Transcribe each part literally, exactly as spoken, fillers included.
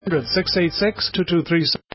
six eight six, two two three seven.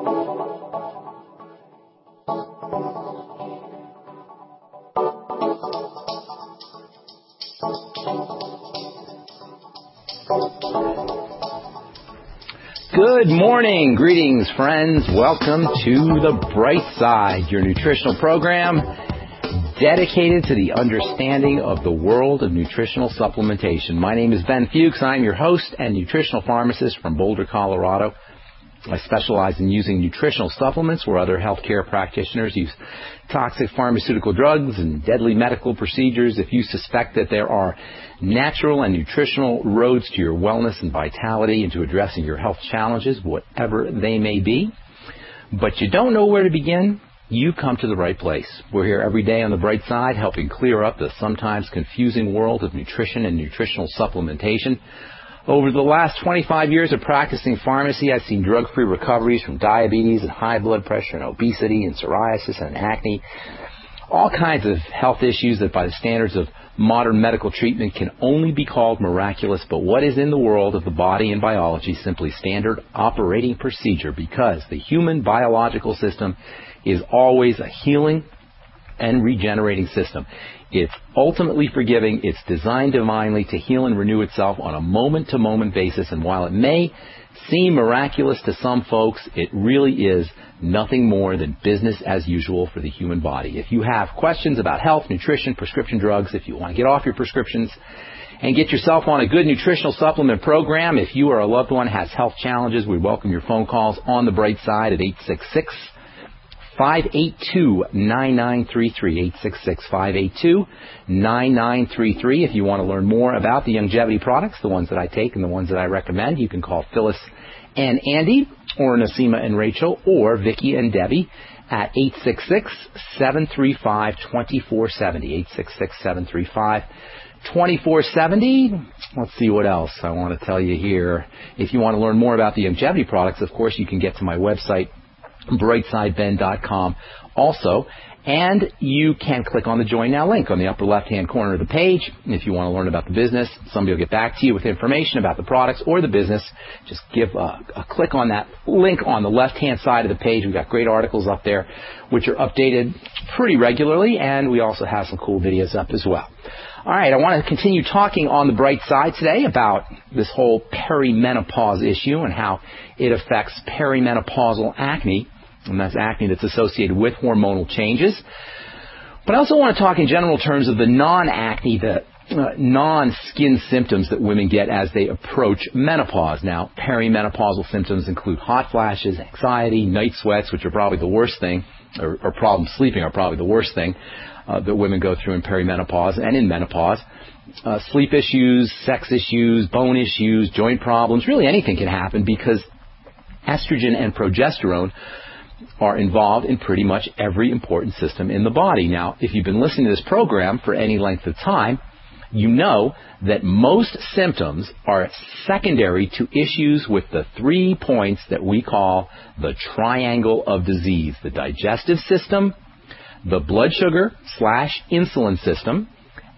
Good morning. Greetings, friends. Welcome to The Bright Side, your nutritional program dedicated to the understanding of the world of nutritional supplementation. My name is Ben Fuchs. I'm your host and nutritional pharmacist from Boulder, Colorado. I specialize in using nutritional supplements where other healthcare practitioners use toxic pharmaceutical drugs and deadly medical procedures. If you suspect that there are natural and nutritional roads to your wellness and vitality and to addressing your health challenges, whatever they may be, but you don't know where to begin, you've come to the right place. We're here every day on The Bright Side, helping clear up the sometimes confusing world of nutrition and nutritional supplementation. Over the last twenty-five years of practicing pharmacy, I've seen drug-free recoveries from diabetes and high blood pressure and obesity and psoriasis and acne. All kinds of health issues that by the standards of modern medical treatment can only be called miraculous, but what is in the world of the body and biology simply standard operating procedure, because the human biological system is always a healing and regenerating system. It's ultimately forgiving. It's designed divinely to heal and renew itself on a moment-to-moment basis. And while it may seem miraculous to some folks, it really is nothing more than business as usual for the human body. If you have questions about health, nutrition, prescription drugs, if you want to get off your prescriptions and get yourself on a good nutritional supplement program, if you or a loved one has health challenges, we welcome your phone calls on The Bright Side at eight six six, five eight two, nine nine three three, eight six six, five eight two, nine nine three three. If you want to learn more about the Youngevity products, the ones that I take and the ones that I recommend, you can call Phyllis and Andy, or Nasima and Rachel, or Vicki and Debbie at eight six six, seven three five, two four seven zero, eight six six, seven three five, two four seven zero. Let's see what else I want to tell you here. If you want to learn more about the Youngevity products, of course, you can get to my website, bright side ben dot com also, and you can click on the Join Now link on the upper left-hand corner of the page. If you want to learn about the business, somebody will get back to you with information about the products or the business. Just give a, a click on that link on the left-hand side of the page. We've got great articles up there, which are updated pretty regularly, and we also have some cool videos up as well. All right, I want to continue talking on the bright side today about this whole perimenopause issue and how it affects perimenopausal acne. And that's acne that's associated with hormonal changes. But I also want to talk in general terms of the non-acne, the uh, non-skin symptoms that women get as they approach menopause. Now, perimenopausal symptoms include hot flashes, anxiety, night sweats, which are probably the worst thing, or, or problems sleeping are probably the worst thing uh, that women go through in perimenopause and in menopause. Uh, sleep issues, sex issues, bone issues, joint problems, really anything can happen because estrogen and progesterone are involved in pretty much every important system in the body. Now, if you've been listening to this program for any length of time, you know that most symptoms are secondary to issues with the three points that we call the triangle of disease: the digestive system, the blood sugar slash insulin system,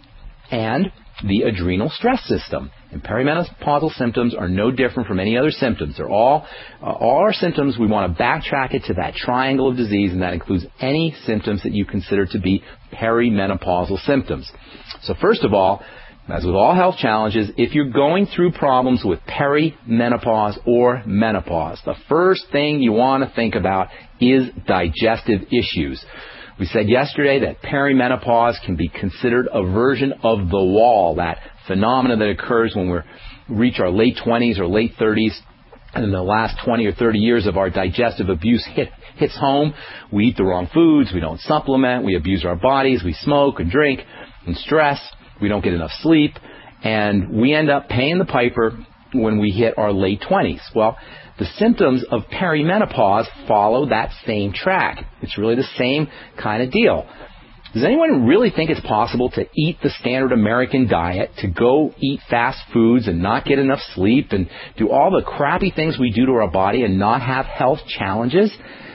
and the adrenal stress system. And perimenopausal symptoms are no different from any other symptoms. They're all, uh, all our symptoms, we want to backtrack it to that triangle of disease, and that includes any symptoms that you consider to be perimenopausal symptoms. So first of all, as with all health challenges, if you're going through problems with perimenopause or menopause, the first thing you want to think about is digestive issues. We said yesterday that perimenopause can be considered a version of the wall, that phenomenon that occurs when we reach our late twenties or late thirties, and in the last twenty or thirty years of our digestive abuse hit, hits home. We eat the wrong foods, we don't supplement, we abuse our bodies, we smoke and drink and stress, we don't get enough sleep, and we end up paying the piper when we hit our late twenties. Well, the symptoms of perimenopause follow that same track. It's really the same kind of deal. Does anyone really think it's possible to eat the standard American diet, to go eat fast foods and not get enough sleep and do all the crappy things we do to our body and not have health challenges?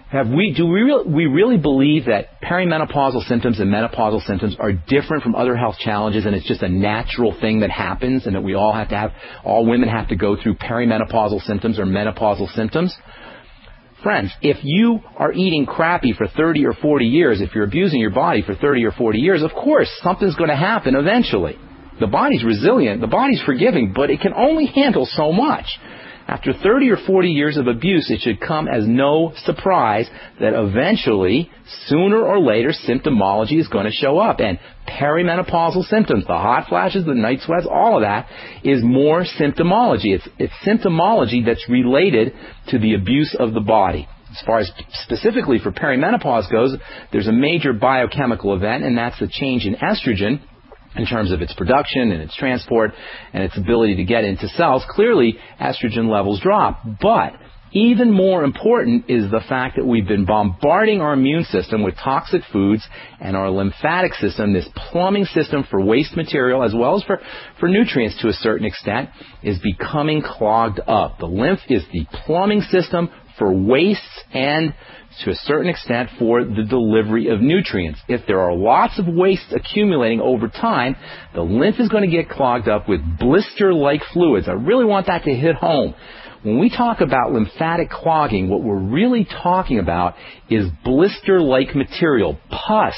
Have we, do we, re- we really believe that perimenopausal symptoms and menopausal symptoms are different from other health challenges and it's just a natural thing that happens and that we all have to have, all women have to go through perimenopausal symptoms or menopausal symptoms? Friends, if you are eating crappy for thirty or forty years, if you're abusing your body for thirty or forty years, of course, something's going to happen eventually. The body's resilient, the body's forgiving, but it can only handle so much. After thirty or forty years of abuse, it should come as no surprise that eventually, sooner or later, symptomology is going to show up. And perimenopausal symptoms, the hot flashes, the night sweats, all of that is more symptomology. It's, it's symptomology that's related to the abuse of the body. As far as specifically for perimenopause goes, there's a major biochemical event, and that's the change in estrogen in terms of its production and its transport and its ability to get into cells. Clearly, estrogen levels drop. But even more important is the fact that we've been bombarding our immune system with toxic foods, and our lymphatic system, this plumbing system for waste material as well as for, for nutrients to a certain extent, is becoming clogged up. The lymph is the plumbing system for wastes and, to a certain extent, for the delivery of nutrients. If there are lots of wastes accumulating over time, the lymph is going to get clogged up with blister-like fluids. I really want that to hit home. When we talk about lymphatic clogging, what we're really talking about is blister-like material, pus,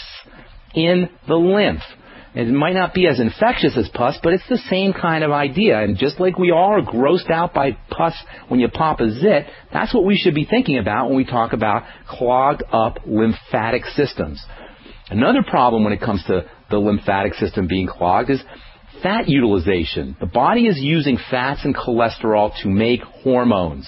in the lymph. It might not be as infectious as pus, but it's the same kind of idea. And just like we all are grossed out by pus when you pop a zit, that's what we should be thinking about when we talk about clogged up lymphatic systems. Another problem when it comes to the lymphatic system being clogged is fat utilization. The body is using fats and cholesterol to make hormones.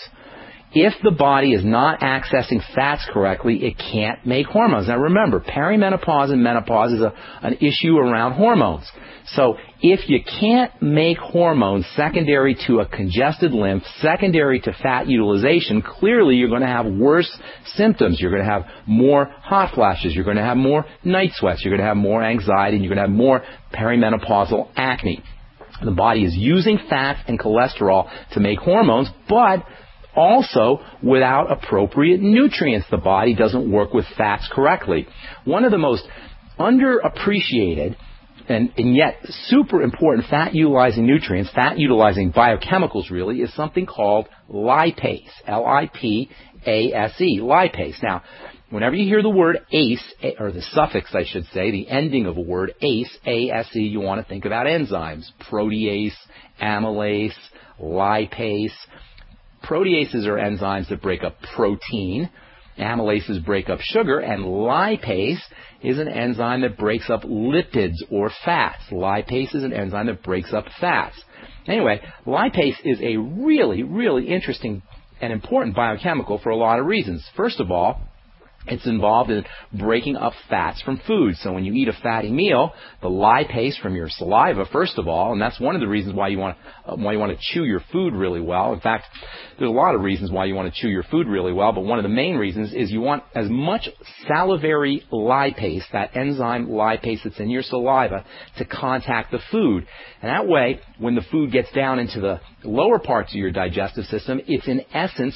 If the body is not accessing fats correctly, it can't make hormones. Now remember, perimenopause and menopause is a, an issue around hormones. So if you can't make hormones secondary to a congested lymph, secondary to fat utilization, clearly you're going to have worse symptoms. You're going to have more hot flashes. You're going to have more night sweats. You're going to have more anxiety. And you're going to have more perimenopausal acne. The body is using fats and cholesterol to make hormones, but also, without appropriate nutrients, the body doesn't work with fats correctly. One of the most underappreciated and, and yet super important fat-utilizing nutrients, fat-utilizing biochemicals really, is something called lipase, L I P A S E, lipase. Now, whenever you hear the word ACE, or the suffix, I should say, the ending of a word, ACE, A S E, you want to think about enzymes, protease, amylase, lipase. Proteases are enzymes that break up protein. Amylases break up sugar. And lipase is an enzyme that breaks up lipids or fats. Lipase is an enzyme that breaks up fats. Anyway, lipase is a really, really interesting and important biochemical for a lot of reasons. First of all, it's involved in breaking up fats from food. So when you eat a fatty meal, the lipase from your saliva, first of all, and that's one of the reasons why you want to, uh, why you want to chew your food really well. In fact, there's a lot of reasons why you want to chew your food really well, but one of the main reasons is you want as much salivary lipase, that enzyme lipase that's in your saliva, to contact the food. And that way, when the food gets down into the lower parts of your digestive system, it's in essence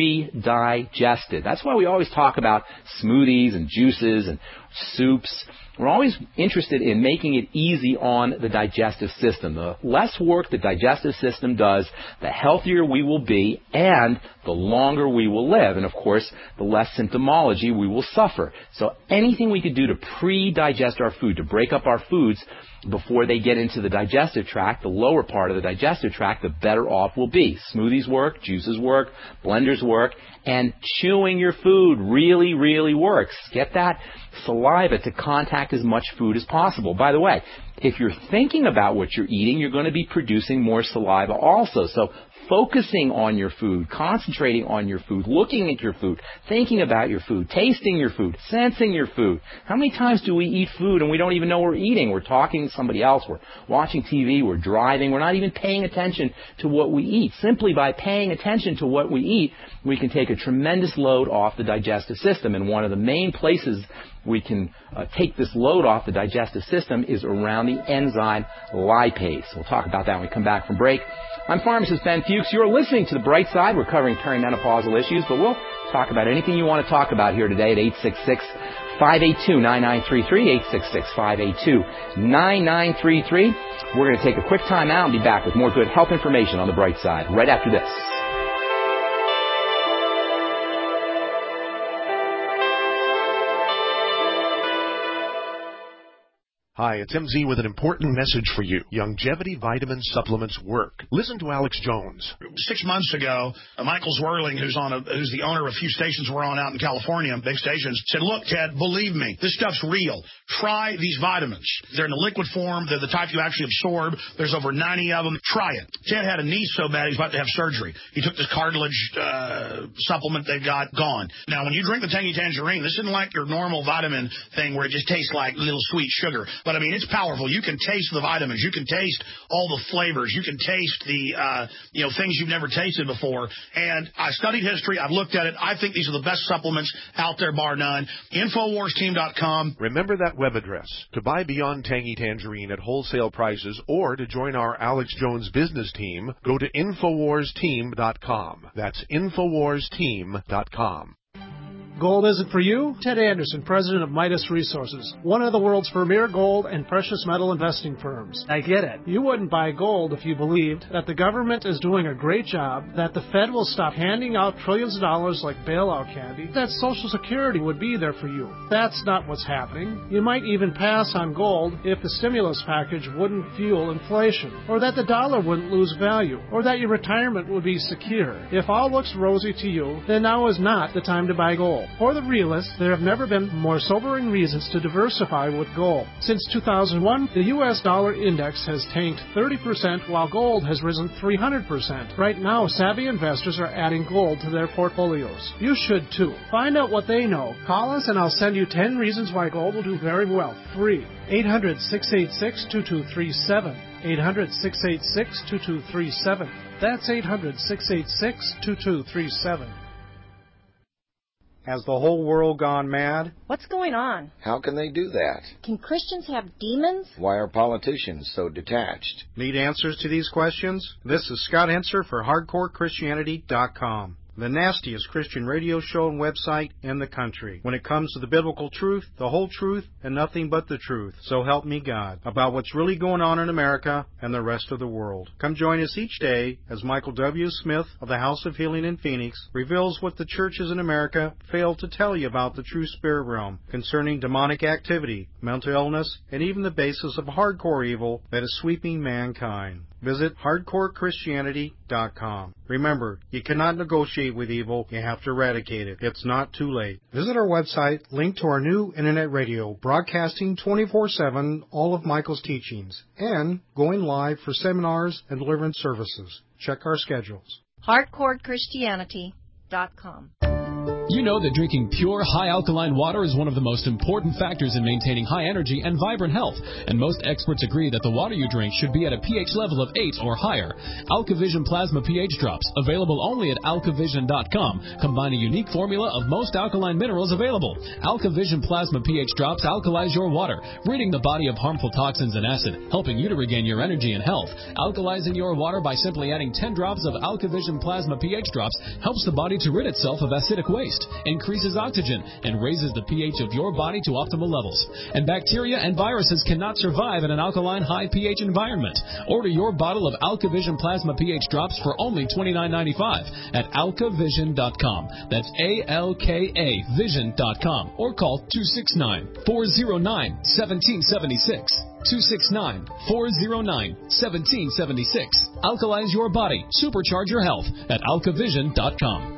pre-digested. That's why we always talk about smoothies and juices and soups. We're always interested in making it easy on the digestive system. The less work the digestive system does, the healthier we will be and the longer we will live. And of course, the less symptomology we will suffer. So anything we could do to pre-digest our food, to break up our foods before they get into the digestive tract, the lower part of the digestive tract, the better off we'll be. Smoothies work, juices work, blenders work, and chewing your food really, really works. Get that saliva to contact as much food as possible. By the way, if you're thinking about what you're eating, you're going to be producing more saliva also. So focusing on your food, concentrating on your food, looking at your food, thinking about your food, tasting your food, sensing your food. How many times do we eat food and we don't even know we're eating? We're talking to somebody else, we're watching T V, we're driving, we're not even paying attention to what we eat. Simply by paying attention to what we eat, we can take a tremendous load off the digestive system. And one of the main places we can uh, take this load off the digestive system is around the enzyme lipase. We'll talk about that when we come back from break. I'm pharmacist Ben Fuchs. You're listening to The Bright Side. We're covering perimenopausal issues, but we'll talk about anything you want to talk about here today at eight six six, five eight two, nine nine three three, eight six six, five eight two, nine nine three three. We're going to take a quick time out and be back with more good health information on the bright side right after this. Hi, it's M Z with an important message for you. Longevity vitamin supplements work. Listen to Alex Jones. Six months ago, uh, Michael Zwerling, who's on a, who's the owner of a few stations we're on out in California, big stations, said, look, Ted, believe me, this stuff's real. Try these vitamins. They're in a liquid form. They're the type you actually absorb. There's over ninety of them. Try it. Ted had a knee so bad he's about to have surgery. He took this cartilage uh, supplement they've got, gone. Now, when you drink the Tangy Tangerine, this isn't like your normal vitamin thing where it just tastes like little sweet sugar. But, I mean, it's powerful. You can taste the vitamins. You can taste all the flavors. You can taste the, uh, you know, things you've never tasted before. And I studied history. I've looked at it. I think these are the best supplements out there, bar none. Infowars team dot com. Remember that web address to buy Beyond Tangy Tangerine at wholesale prices or to join our Alex Jones business team, go to Infowars team dot com. That's Infowars team dot com. Gold isn't for you? Ted Anderson, president of Midas Resources, one of the world's premier gold and precious metal investing firms. I get it. You wouldn't buy gold if you believed that the government is doing a great job, that the Fed will stop handing out trillions of dollars like bailout candy, that Social Security would be there for you. That's not what's happening. You might even pass on gold if the stimulus package wouldn't fuel inflation, or that the dollar wouldn't lose value, or that your retirement would be secure. If all looks rosy to you, then now is not the time to buy gold. For the realists, there have never been more sobering reasons to diversify with gold. Since two thousand one, the U S dollar index has tanked thirty percent while gold has risen three hundred percent. Right now, savvy investors are adding gold to their portfolios. You should too. Find out what they know. Call us and I'll send you ten reasons why gold will do very well. Free. eight hundred, six eight six, two two three seven. eight hundred, six eight six, two two three seven. That's eight hundred, six eight six, two two three seven. Has the whole world gone mad? What's going on? How can they do that? Can Christians have demons? Why are politicians so detached? Need answers to these questions? This is Scott Henser for Hardcore Christianity dot com. The nastiest Christian radio show and website in the country. When it comes to the biblical truth, the whole truth, and nothing but the truth, so help me God, about what's really going on in America and the rest of the world. Come join us each day as Michael W. Smith of the House of Healing in Phoenix reveals what the churches in America failed to tell you about the true spirit realm concerning demonic activity, mental illness, and even the basis of hardcore evil that is sweeping mankind. Visit Hardcore Christianity dot com. Remember, you cannot negotiate with evil, you have to eradicate it. It's not too late. Visit our website, linked to our new internet radio, broadcasting twenty-four seven all of Michael's teachings, and going live for seminars and deliverance services. Check our schedules. Hardcore Christianity dot com. You know that drinking pure, high-alkaline water is one of the most important factors in maintaining high energy and vibrant health, and most experts agree that the water you drink should be at a pH level of eight or higher. AlkaVision Plasma pH Drops, available only at alkavision dot com, combine a unique formula of most alkaline minerals available. AlkaVision Plasma pH Drops alkalize your water, ridding the body of harmful toxins and acid, helping you to regain your energy and health. Alkalizing your water by simply adding ten drops of AlkaVision Plasma pH Drops helps the body to rid itself of acidic waste, increases oxygen, and raises the pH of your body to optimal levels. And bacteria and viruses cannot survive in an alkaline high pH environment. Order your bottle of AlkaVision Plasma pH Drops for only twenty-nine ninety-five at alkavision dot com. That's A L K A vision dot com. Or call two six nine, four zero nine, one seven seven six. two six nine, four zero nine, one seven seven six. Alkalize your body. Supercharge your health at alkavision dot com.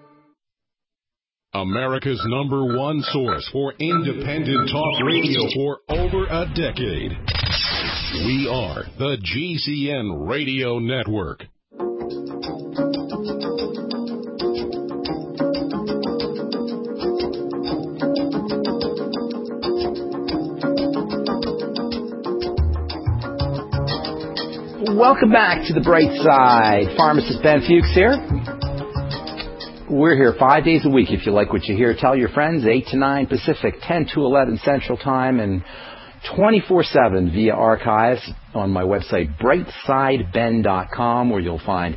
America's number one source for independent talk radio for over a decade. We are the G C N Radio Network. Welcome back to the Bright Side. Pharmacist Ben Fuchs here. We're here five days a week. If you like what you hear, tell your friends. eight to nine Pacific, ten to eleven Central Time, and twenty-four seven via archives on my website, bright side ben dot com, where you'll find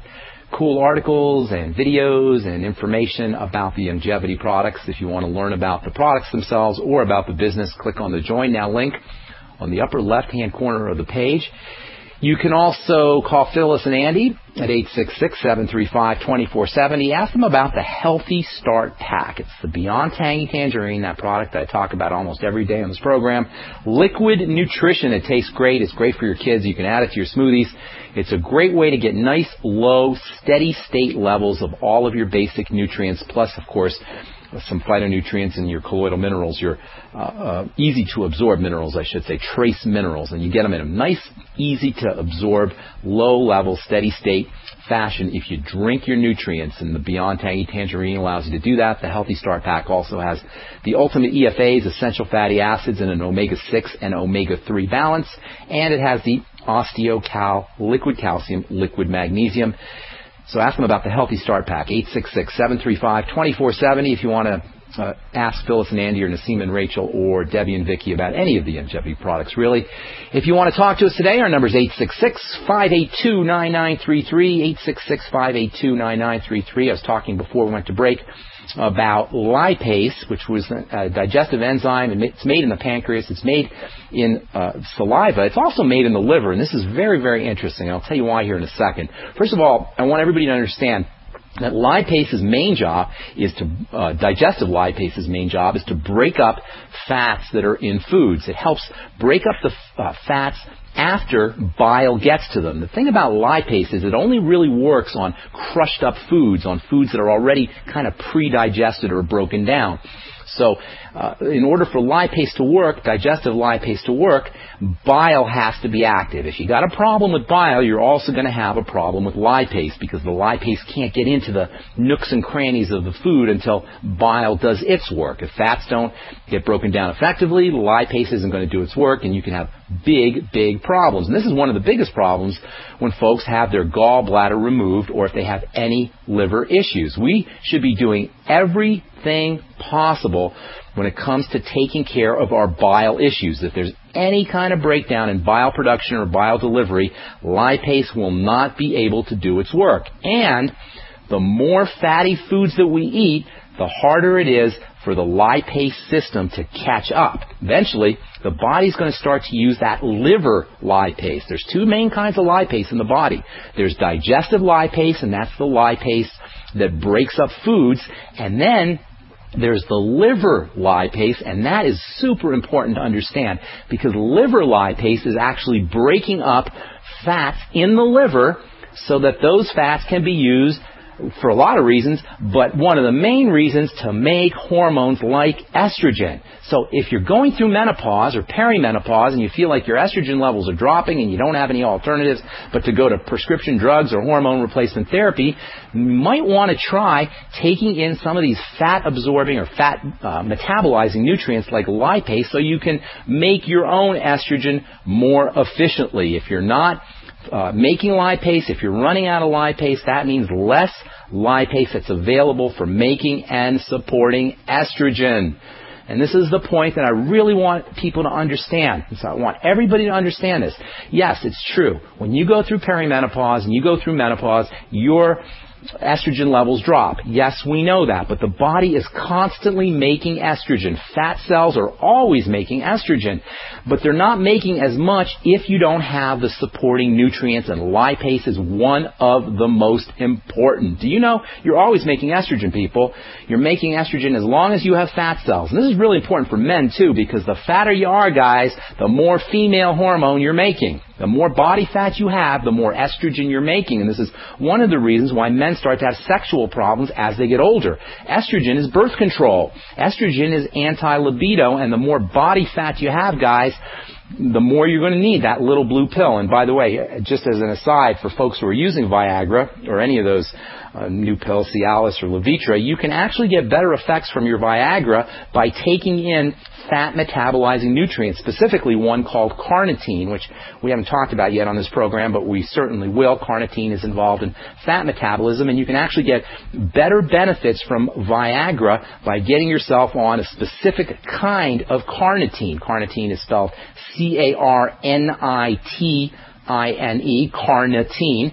cool articles and videos and information about the Youngevity products. If you want to learn about the products themselves or about the business, click on the Join Now link on the upper left-hand corner of the page. You can also call Phyllis and Andy at eight six six, seven three five, two four seven zero. Ask them about the Healthy Start Pack. It's the Beyond Tangy Tangerine, that product that I talk about almost every day on this program. Liquid nutrition. It tastes great. It's great for your kids. You can add it to your smoothies. It's a great way to get nice, low, steady state levels of all of your basic nutrients, plus, of course, some phytonutrients and your colloidal minerals, your uh, uh, easy-to-absorb minerals, I should say, trace minerals. And you get them in a nice, easy-to-absorb, low-level, steady-state fashion if you drink your nutrients. And the Beyond Tangy Tangerine allows you to do that. The Healthy Start Pack also has the ultimate E F As, essential fatty acids, and an omega six and omega three balance. And it has the OsteoCal liquid calcium, liquid magnesium. So ask them about the Healthy Start Pack, eight six six, seven three five, two four seven zero if you want to uh, ask Phyllis and Andy or Nassim and Rachel or Debbie and Vicki about any of the Youngevity products, really. If you want to talk to us today, our number is eight six six, five eight two, nine nine three three, eight six six, five eight two, nine nine three three. I was talking before we went to break about lipase, which was a digestive enzyme, and it's made in the pancreas. It's made in uh, saliva. It's also made in the liver, and this is very, very interesting. I'll tell you why here in a second. First of all, I want everybody to understand that lipase's main job is to, uh, digestive lipase's main job is to break up fats that are in foods. It helps break up the uh, fats after bile gets to them. The thing about lipase is it only really works on crushed up foods, on foods that are already kind of pre-digested or broken down. So uh, in order for lipase to work, digestive lipase to work, bile has to be active. If you got a problem with bile, you're also going to have a problem with lipase, because the lipase can't get into the nooks and crannies of the food until bile does its work. If fats don't get broken down effectively, lipase isn't going to do its work, and you can have big, big problems. And this is one of the biggest problems when folks have their gallbladder removed or if they have any liver issues. We should be doing everything possible when it comes to taking care of our bile issues. If there's any kind of breakdown in bile production or bile delivery, lipase will not be able to do its work. And the more fatty foods that we eat, the harder it is for the lipase system to catch up. Eventually, the body's going to start to use that liver lipase. There's two main kinds of lipase in the body. There's digestive lipase, and that's the lipase that breaks up foods. And then there's the liver lipase, and that is super important to understand, because liver lipase is actually breaking up fats in the liver so that those fats can be used for a lot of reasons, but one of the main reasons to make hormones like estrogen. So if you're going through menopause or perimenopause and you feel like your estrogen levels are dropping and you don't have any alternatives but to go to prescription drugs or hormone replacement therapy, you might want to try taking in some of these fat-absorbing or fat uh, metabolizing nutrients like lipase so you can make your own estrogen more efficiently. If you're not Uh, making lipase, if you're running out of lipase, that means less lipase that's available for making and supporting estrogen. And this is the point that I really want people to understand. So I want everybody to understand this. Yes, it's true. When you go through perimenopause and you go through menopause, your estrogen levels drop. Yes, we know that, but the body is constantly making estrogen. Fat cells are always making estrogen, but they're not making as much if you don't have the supporting nutrients, and lipase is one of the most important. Do you know you're always making estrogen, people? You're making estrogen as long as you have fat cells. And this is really important for men, too, because the fatter you are, guys, the more female hormone you're making. The more body fat you have, the more estrogen you're making. And this is one of the reasons why men start to have sexual problems as they get older. Estrogen is birth control. Estrogen is anti-libido, and the more body fat you have, guys, the more you're going to need that little blue pill. And by the way, just as an aside, for folks who are using Viagra or any of those uh, new pills, Cialis or Levitra, you can actually get better effects from your Viagra by taking in fat metabolizing nutrients, specifically one called carnitine, which we haven't talked about yet on this program, but we certainly will. Carnitine is involved in fat metabolism, and you can actually get better benefits from Viagra by getting yourself on a specific kind of carnitine. Carnitine is spelled C A R N I T I N E, carnitine.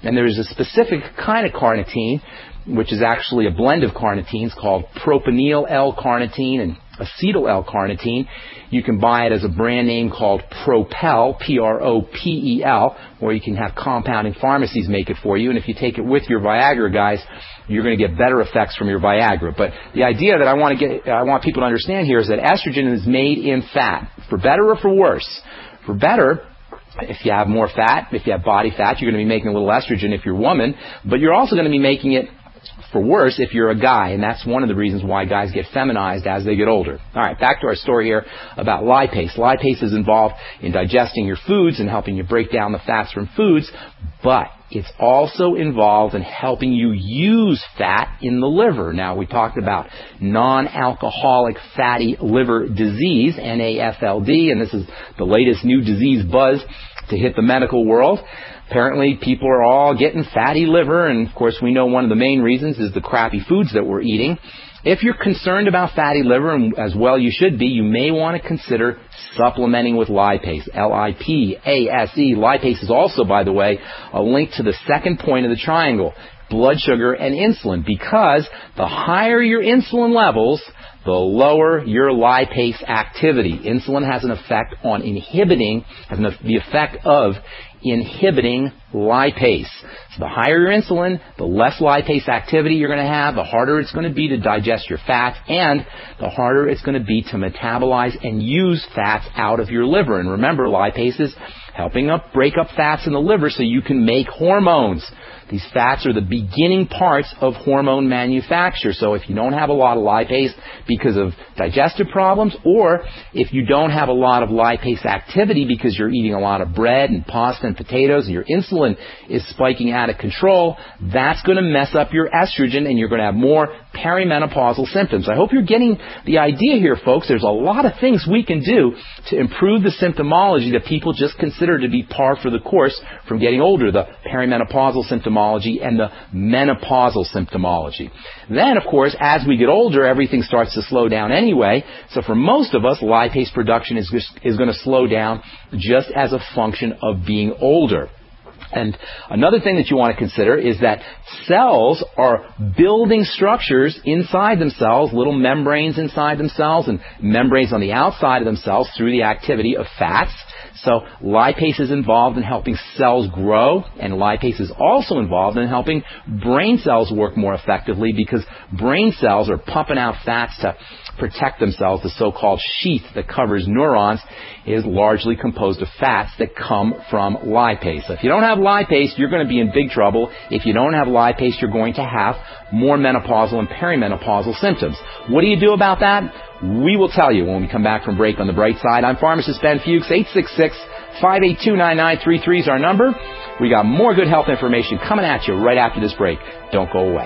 And there's a specific kind of carnitine, which is actually a blend of carnitines called propionyl L-carnitine and acetyl L-carnitine. You can buy it as a brand name called Propel, P R O P E L, or you can have compounding pharmacies make it for you. And if you take it with your Viagra, guys, you're going to get better effects from your Viagra. But the idea that I want to get, I want people to understand here is that estrogen is made in fat, for better or for worse. For better, if you have more fat, if you have body fat, you're going to be making a little estrogen if you're a woman, but you're also going to be making it for worse if you're a guy, and that's one of the reasons why guys get feminized as they get older. All right, back to our story here about lipase. Lipase is involved in digesting your foods and helping you break down the fats from foods, but it's also involved in helping you use fat in the liver. Now, we talked about non-alcoholic fatty liver disease, N A F L D, and this is the latest new disease buzz to hit the medical world. Apparently, people are all getting fatty liver, and of course, we know one of the main reasons is the crappy foods that we're eating. If you're concerned about fatty liver, and as well you should be, you may want to consider supplementing with lipase, L I P A S E. Lipase is also, by the way, a link to the second point of the triangle, blood sugar and insulin, because the higher your insulin levels, the lower your lipase activity. Insulin has an effect on inhibiting, has the effect of inhibiting lipase. So the higher your insulin, the less lipase activity you're going to have, the harder it's going to be to digest your fats, and the harder it's going to be to metabolize and use fats out of your liver. And remember, lipase is helping up break up fats in the liver so you can make hormones. These fats are the beginning parts of hormone manufacture. So if you don't have a lot of lipase because of digestive problems, or if you don't have a lot of lipase activity because you're eating a lot of bread and pasta and potatoes and your insulin is spiking out of control, that's going to mess up your estrogen and you're going to have more perimenopausal symptoms. I hope you're getting the idea here, folks. There's a lot of things we can do to improve the symptomology that people just consider to be par for the course from getting older, the perimenopausal symptomology and the menopausal symptomology. Then, of course, as we get older, everything starts to slow down anyway. So for most of us, lipase production is, is going to slow down just as a function of being older. And another thing that you want to consider is that cells are building structures inside themselves, little membranes inside themselves and membranes on the outside of themselves through the activity of fats. So lipase is involved in helping cells grow, and lipase is also involved in helping brain cells work more effectively because brain cells are pumping out fats to protect themselves. The so-called sheath that covers neurons is largely composed of fats that come from lipase. So if you don't have lipase, you're going to be in big trouble. If you don't have lipase, you're going to have more menopausal and perimenopausal symptoms. What do you do about that? We will tell you when we come back from break on The Bright Side. I'm pharmacist Ben Fuchs. eight six six, five eight two, nine nine three three is our number. We got more good health information coming at you right after this break. Don't go away.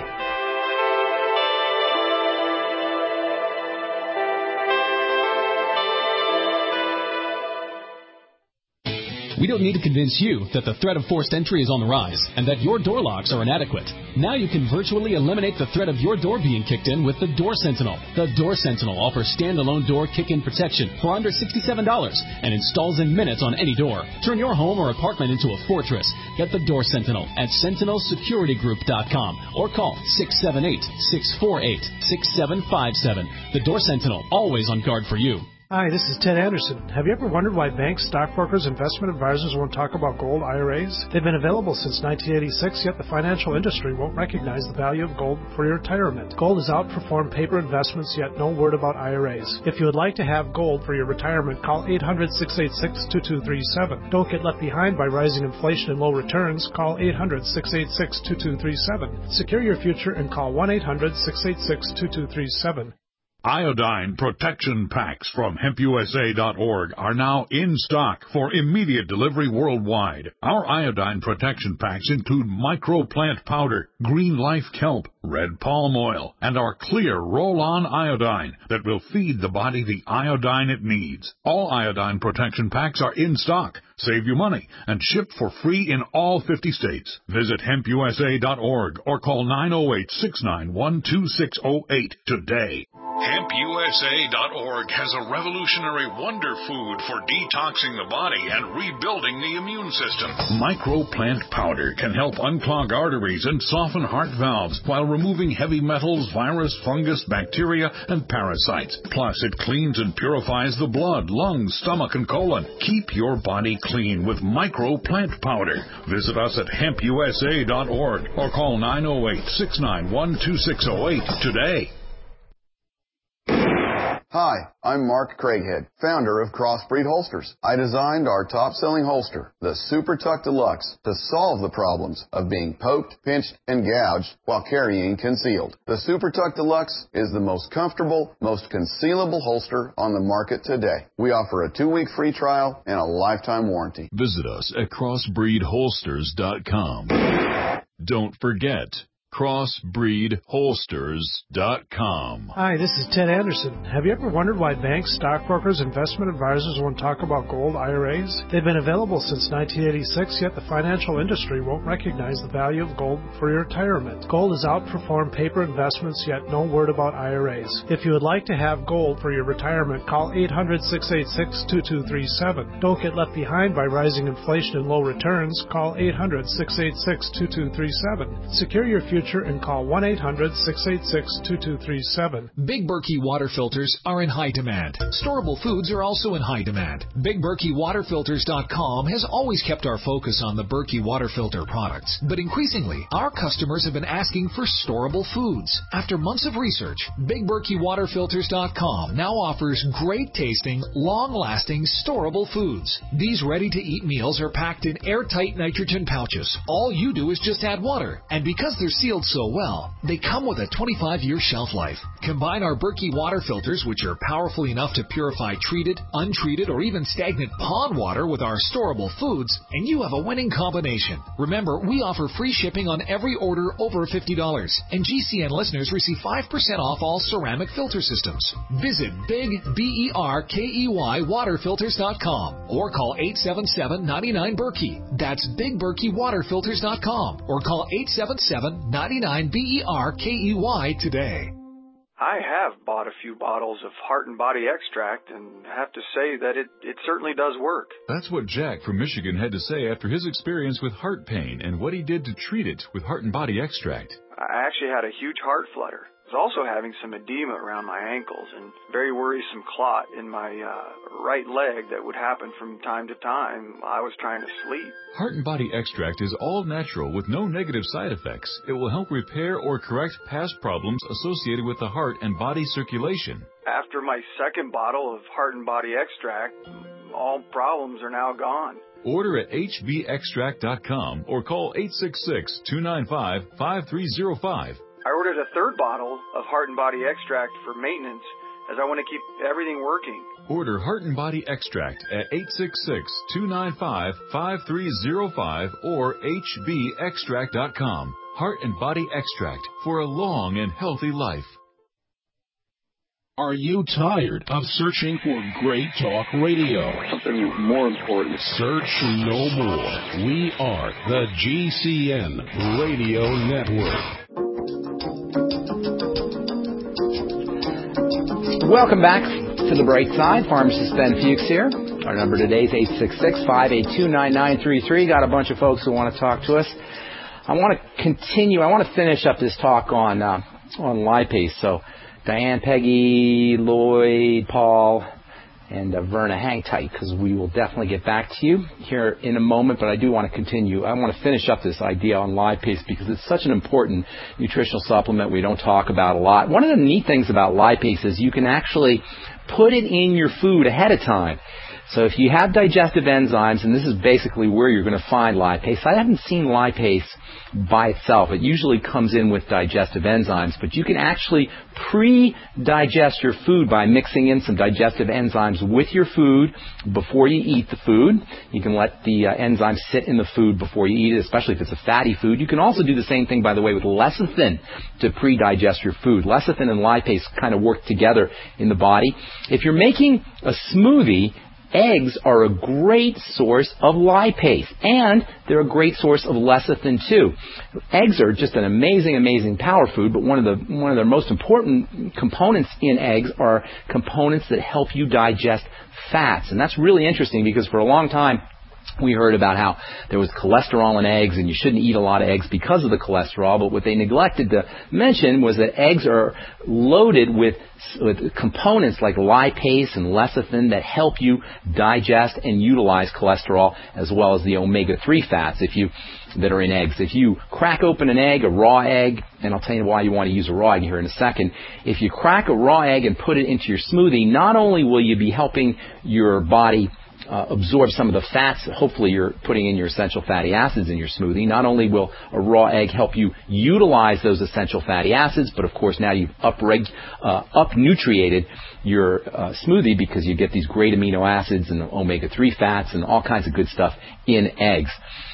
We don't need to convince you that the threat of forced entry is on the rise and that your door locks are inadequate. Now you can virtually eliminate the threat of your door being kicked in with the Door Sentinel. The Door Sentinel offers standalone door kick-in protection for under sixty-seven dollars and installs in minutes on any door. Turn your home or apartment into a fortress. Get the Door Sentinel at sentinel security group dot com or call six seven eight, six four eight, six seven five seven. The Door Sentinel, always on guard for you. Hi, this is Ted Anderson. Have you ever wondered why banks, stockbrokers, investment advisors won't talk about gold I R As? They've been available since nineteen eighty-six, yet the financial industry won't recognize the value of gold for your retirement. Gold has outperformed paper investments, yet no word about I R As. If you would like to have gold for your retirement, call eight hundred, six eight six, two two three seven. Don't get left behind by rising inflation and low returns. Call eight hundred, six eight six, two two three seven. Secure your future and call one eight hundred, six eight six, two two three seven. Iodine Protection Packs from hemp U S A dot org are now in stock for immediate delivery worldwide. Our iodine protection packs include microplant powder, green life kelp, red palm oil, and our clear roll-on iodine that will feed the body the iodine it needs. All iodine protection packs are in stock, save you money, and shipped for free in all fifty states. Visit hemp U S A dot org or call nine oh eight, six nine one, two six oh eight today. hemp U S A dot org has a revolutionary wonder food for detoxing the body and rebuilding the immune system. Microplant powder can help unclog arteries and soften heart valves while removing heavy metals, virus, fungus, bacteria, and parasites. Plus, it cleans and purifies the blood, lungs, stomach, and colon. Keep your body clean with Microplant powder. Visit us at hemp U S A dot org or call nine oh eight, six nine one, two six oh eight today. Hi, I'm Mark Craighead, founder of Crossbreed Holsters. I designed our top-selling holster, the Super Tuck Deluxe, to solve the problems of being poked, pinched, and gouged while carrying concealed. The Super Tuck Deluxe is the most comfortable, most concealable holster on the market today. We offer a two-week free trial and a lifetime warranty. Visit us at crossbreed holsters dot com. Don't forget, crossbreed holsters dot com. Hi, this is Ted Anderson. Have you ever wondered why banks, stockbrokers, investment advisors won't talk about gold I R As? They've been available since nineteen eighty-six, yet the financial industry won't recognize the value of gold for your retirement. Gold has outperformed paper investments, yet no word about I R As. If you would like to have gold for your retirement, call eight hundred, six eight six, two two three seven. Don't get left behind by rising inflation and low returns. Call eight hundred, six eight six, two two three seven. Secure your future and call one eight hundred, six eight six, two two three seven. Big Berkey water filters are in high demand. Storable foods are also in high demand. Big Berkey Water Filters dot com has always kept our focus on the Berkey water filter products, but increasingly, our customers have been asking for storable foods. After months of research, Big Berkey Water Filters dot com now offers great-tasting, long-lasting, storable foods. These ready-to-eat meals are packed in airtight nitrogen pouches. All you do is just add water, and because they're sealed so well, they come with a twenty-five year shelf life. Combine our Berkey water filters, which are powerful enough to purify treated, untreated, or even stagnant pond water with our storable foods, and you have a winning combination. Remember, we offer free shipping on every order over fifty dollars, and G C N listeners receive five percent off all ceramic filter systems. Visit Big B E R K E Y Water Filters dot com or call eight seven seven, nine nine, Berkey. That's Big Berkey Water Filters dot com or call eight seven seven, nine nine, B E R K E Y today. I have bought a few bottles of Heart and Body Extract and have to say that it, it certainly does work. That's what Jack from Michigan had to say after his experience with heart pain and what he did to treat it with Heart and Body Extract. I actually had a huge heart flutter. I was also having some edema around my ankles and very worrisome clot in my uh, right leg that would happen from time to time while I was trying to sleep. Heart and Body Extract is all natural with no negative side effects. It will help repair or correct past problems associated with the heart and body circulation. After my second bottle of Heart and Body Extract, all problems are now gone. Order at H B extract dot com or call eight six six, two nine five, five three zero five. I ordered a third bottle of Heart and Body Extract for maintenance as I want to keep everything working. Order Heart and Body Extract at eight six six, two nine five, five three zero five or H B extract dot com. Heart and Body Extract for a long and healthy life. Are you tired of searching for great talk radio? Something more important. Search no more. We are the G C N Radio Network. Welcome back to the Bright Side. Pharmacist Ben Fuchs here. Our number today is eight six six, five eight two, nine nine three three. Got a bunch of folks who want to talk to us. I want to continue. I want to finish up this talk on uh, on lipase. So Diane, Peggy, Lloyd, Paul, and uh, Verna, hang tight because we will definitely get back to you here in a moment, but I do want to continue. I want to finish up this idea on lipase because it's such an important nutritional supplement we don't talk about a lot. One of the neat things about lipase is you can actually put it in your food ahead of time. So if you have digestive enzymes, and this is basically where you're going to find lipase. I haven't seen lipase by itself. It usually comes in with digestive enzymes, but you can actually pre-digest your food by mixing in some digestive enzymes with your food before you eat the food. You can let the uh, enzymes sit in the food before you eat it, especially if it's a fatty food. You can also do the same thing, by the way, with lecithin to pre-digest your food. Lecithin and lipase kind of work together in the body. If you're making a smoothie, eggs are a great source of lipase, and they're a great source of lecithin too. Eggs are just an amazing, amazing power food, but one of the one of their most important components in eggs are components that help you digest fats. And that's really interesting because for a long time, we heard about how there was cholesterol in eggs and you shouldn't eat a lot of eggs because of the cholesterol, but what they neglected to mention was that eggs are loaded with, with components like lipase and lecithin that help you digest and utilize cholesterol as well as the omega three fats if you that are in eggs. If you crack open an egg, a raw egg, and I'll tell you why you want to use a raw egg here in a second, if you crack a raw egg and put it into your smoothie, not only will you be helping your body Uh, absorb some of the fats. Hopefully you're putting in your essential fatty acids in your smoothie. Not only will a raw egg help you utilize those essential fatty acids, but of course now you've up-reg- uh, up-nutriated your uh, smoothie because you get these great amino acids and omega three fats and all kinds of good stuff in eggs.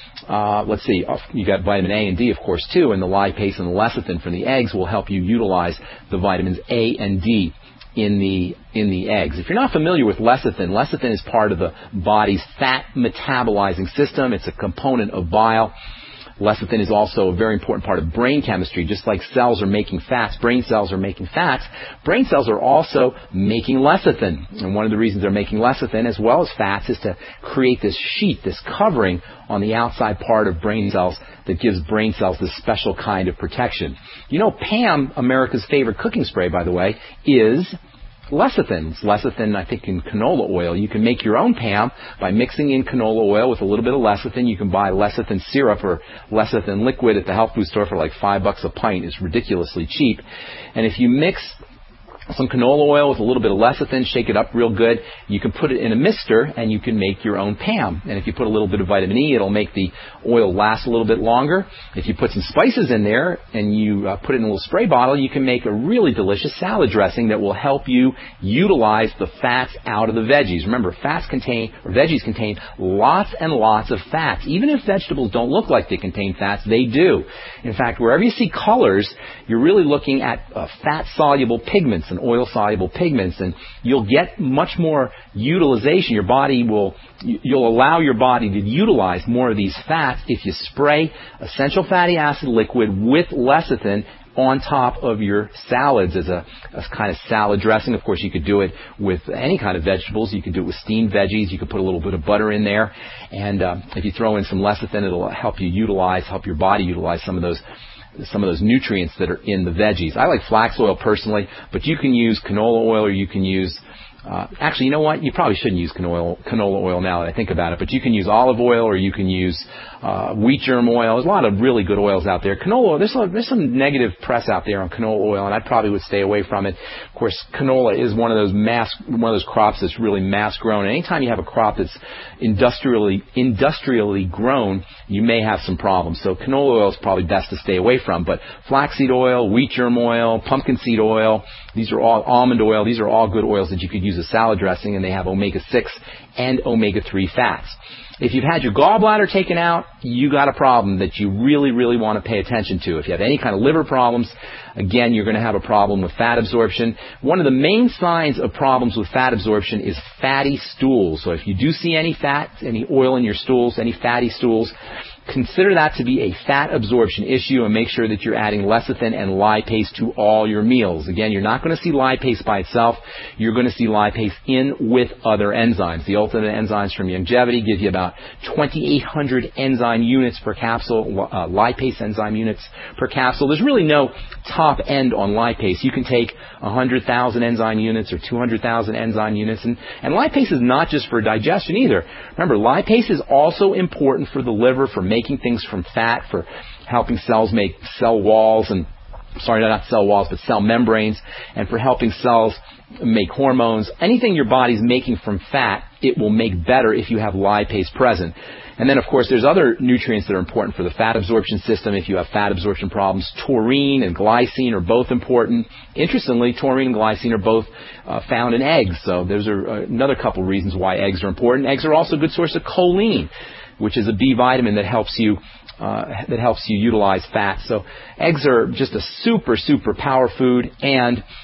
Uh, let's see, you got vitamin A and D, of course, too, and the lipase and the lecithin from the eggs will help you utilize the vitamins A and D in the in the eggs. If you're not familiar with lecithin, lecithin is part of the body's fat metabolizing system. It's a component of bile. Lecithin is also a very important part of brain chemistry. Just like cells are making fats, brain cells are making fats, brain cells are also making lecithin. And one of the reasons they're making lecithin as well as fats is to create this sheath, this covering on the outside part of brain cells that gives brain cells this special kind of protection. You know, Pam, America's favorite cooking spray, by the way, is lecithin. It's lecithin, I think, in canola oil. You can make your own Pam by mixing in canola oil with a little bit of lecithin. You can buy lecithin syrup or lecithin liquid at the health food store for like five bucks a pint. It's ridiculously cheap. And if you mix some canola oil with a little bit of lecithin, shake it up real good, you can put it in a mister and you can make your own Pam. And if you put a little bit of vitamin E, it'll make the oil last a little bit longer. If you put some spices in there and you uh, put it in a little spray bottle, you can make a really delicious salad dressing that will help you utilize the fats out of the veggies. Remember, fats contain, or veggies contain lots and lots of fats. Even if vegetables don't look like they contain fats, they do. In fact, wherever you see colors, you're really looking at uh, fat-soluble pigments and oil-soluble pigments, and you'll get much more utilization. Your body will, you'll allow your body to utilize more of these fats if you spray essential fatty acid liquid with lecithin on top of your salads as a, a kind of salad dressing. Of course, you could do it with any kind of vegetables. You could do it with steamed veggies. You could put a little bit of butter in there, and uh, if you throw in some lecithin, it'll help you utilize, help your body utilize some of those some of those nutrients that are in the veggies. I like flax oil personally, but you can use canola oil, or you can use, uh, actually, you know what? You probably shouldn't use canola, canola oil now that I think about it, but you can use olive oil, or you can use uh, wheat germ oil. There's a lot of really good oils out there. Canola oil, there's, there's some negative press out there on canola oil, and I probably would stay away from it. Of course, canola is one of those mass, one of those crops that's really mass grown. And anytime you have a crop that's industrially industrially grown, you may have some problems. So canola oil is probably best to stay away from. But flaxseed oil, wheat germ oil, pumpkin seed oil, these are all almond oil. These are all good oils that you could use as salad dressing, and they have omega six and omega three fats. If you've had your gallbladder taken out, you got a problem that you really, really want to pay attention to. If you have any kind of liver problems, again, you're going to have a problem with fat absorption. One of the main signs of problems with fat absorption is fatty stools. So if you do see any fat, any oil in your stools, any fatty stools, consider that to be a fat absorption issue, and make sure that you're adding lecithin and lipase to all your meals. Again, you're not going to see lipase by itself. You're going to see lipase in with other enzymes. The Ultimate Enzymes from Youngevity give you about twenty-eight hundred enzyme units per capsule, uh, lipase enzyme units per capsule. There's really no top end on lipase. You can take one hundred thousand enzyme units or two hundred thousand enzyme units, and, and lipase is not just for digestion either. Remember, lipase is also important for the liver, for making things from fat, for helping cells make cell walls and, sorry, not cell walls, but cell membranes, and for helping cells make hormones. Anything your body's making from fat, it will make better if you have lipase present. And then, of course, there's other nutrients that are important for the fat absorption system. If you have fat absorption problems, taurine and glycine are both important. Interestingly, taurine and glycine are both uh, found in eggs. So there's a, another couple reasons why eggs are important. Eggs are also a good source of choline, which is a B vitamin that helps you uh, that helps you utilize fats. So eggs are just a super, super power food, and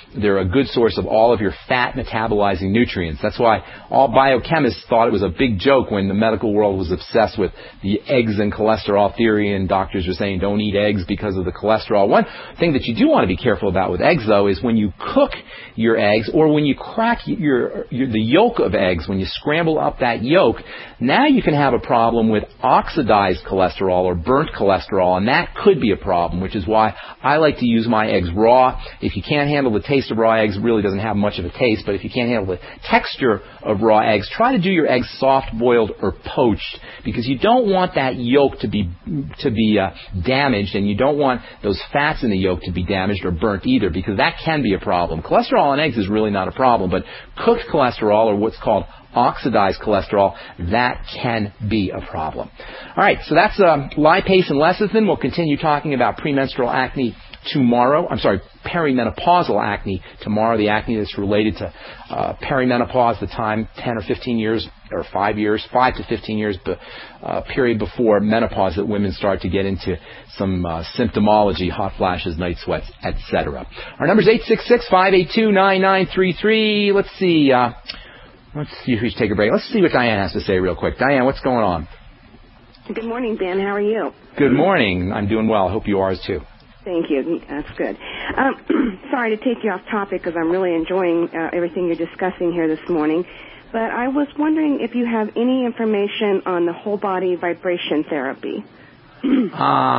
They're a good source of all of your fat metabolizing nutrients. That's why all biochemists thought it was a big joke when the medical world was obsessed with the eggs and cholesterol theory, and doctors were saying don't eat eggs because of the cholesterol. One thing that you do want to be careful about with eggs, though, is when you cook your eggs or when you crack your, your the yolk of eggs, when you scramble up that yolk, now you can have a problem with oxidized cholesterol or burnt cholesterol, and that could be a problem, which is why I like to use my eggs raw. If you can't handle the taste of raw eggs, it really doesn't have much of a taste, but if you can't handle the texture of raw eggs, try to do your eggs soft-boiled or poached, because you don't want that yolk to be to be uh, damaged, and you don't want those fats in the yolk to be damaged or burnt either, because that can be a problem. Cholesterol in eggs is really not a problem, but cooked cholesterol, or what's called oxidized cholesterol, that can be a problem. All right, so that's um, lipase and lecithin. We'll continue talking about premenstrual acne tomorrow. I'm sorry, perimenopausal acne tomorrow, the acne that's related to uh, perimenopause, the time ten or fifteen years, or five years, five to fifteen years, but, uh, period before menopause that women start to get into some uh, symptomology, hot flashes, night sweats, et cetera. Our number is eight six six, five eight two, nine nine three three. Let's see. Uh, let's see if we should take a break. Let's see what Diane has to say real quick. Diane, what's going on? Good morning, Dan. How are you? Good morning. I'm doing well. I hope you are as too. Thank you. That's good. Um, sorry to take you off topic because I'm really enjoying uh, everything you're discussing here this morning. But I was wondering if you have any information on the whole body vibration therapy. uh,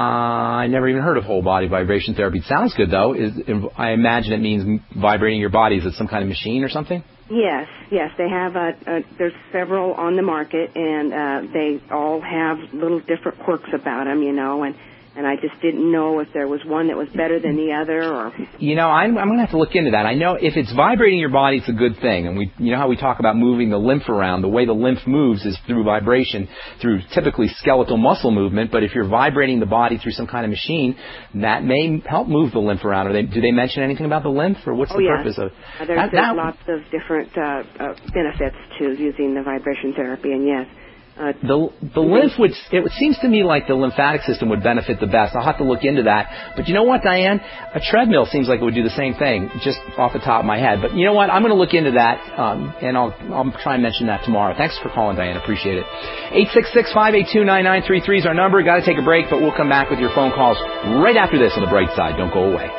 I never even heard of whole body vibration therapy. It sounds good, though. Is, I imagine it means vibrating your body. Is it some kind of machine or something? Yes, yes. They have, uh, uh, there's several on the market, and uh, they all have little different quirks about them, you know, and And I just didn't know if there was one that was better than the other, or... You know, I'm, I'm going to have to look into that. I know if it's vibrating your body, it's a good thing. And we, you know how we talk about moving the lymph around. The way the lymph moves is through vibration, through typically skeletal muscle movement. But if you're vibrating the body through some kind of machine, that may help move the lymph around. Or they, do they mention anything about the lymph, or what's oh, the yeah. purpose of it? Uh, there's that, there's that, lots of different uh, uh, benefits to using the vibration therapy, and yes... Uh, the the lymph would, it seems to me like the lymphatic system would benefit the best. I'll have to look into that. But you know what, Diane? A treadmill seems like it would do the same thing, just off the top of my head. But you know what? I'm going to look into that, um, and I'll I'll try and mention that tomorrow. Thanks for calling, Diane. Appreciate it. eight six six, five eight two, nine nine three three is our number. Got to take a break, but we'll come back with your phone calls right after this on the Bright Side. Don't go away.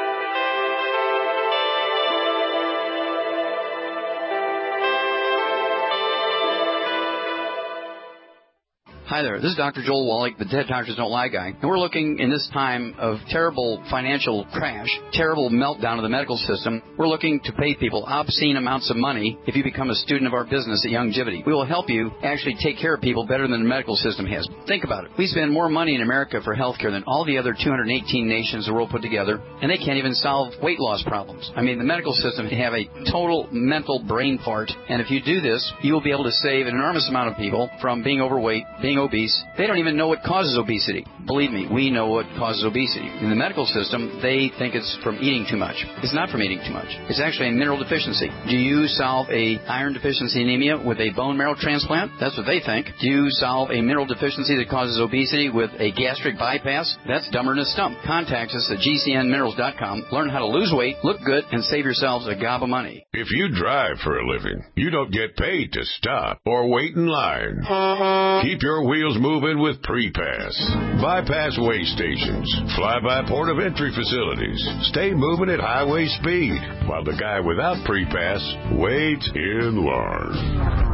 Hi there, this is Doctor Joel Wallach, the Dead Doctors Don't Lie guy, and we're looking in this time of terrible financial crash, terrible meltdown of the medical system, we're looking to pay people obscene amounts of money if you become a student of our business at Youngevity. We will help you actually take care of people better than the medical system has. Think about it. We spend more money in America for health care than all the other two hundred eighteen nations the world put together, and they can't even solve weight loss problems. I mean, the medical system can have a total mental brain fart, and if you do this, you will be able to save an enormous amount of people from being overweight, being obese. They don't even know what causes obesity. Believe me, we know what causes obesity. In the medical system, they think it's from eating too much. It's not from eating too much. It's actually a mineral deficiency. Do you solve a iron deficiency anemia with a bone marrow transplant? That's what they think. Do you solve a mineral deficiency that causes obesity with a gastric bypass? That's dumber than a stump. Contact us at G C N minerals dot com. Learn how to lose weight, look good, and save yourselves a gob of money. If you drive for a living, you don't get paid to stop or wait in line. Keep your wheels moving with Pre-Pass. Bypass weigh stations, fly-by port of entry facilities. Stay moving at highway speed while the guy without Pre-Pass waits in line.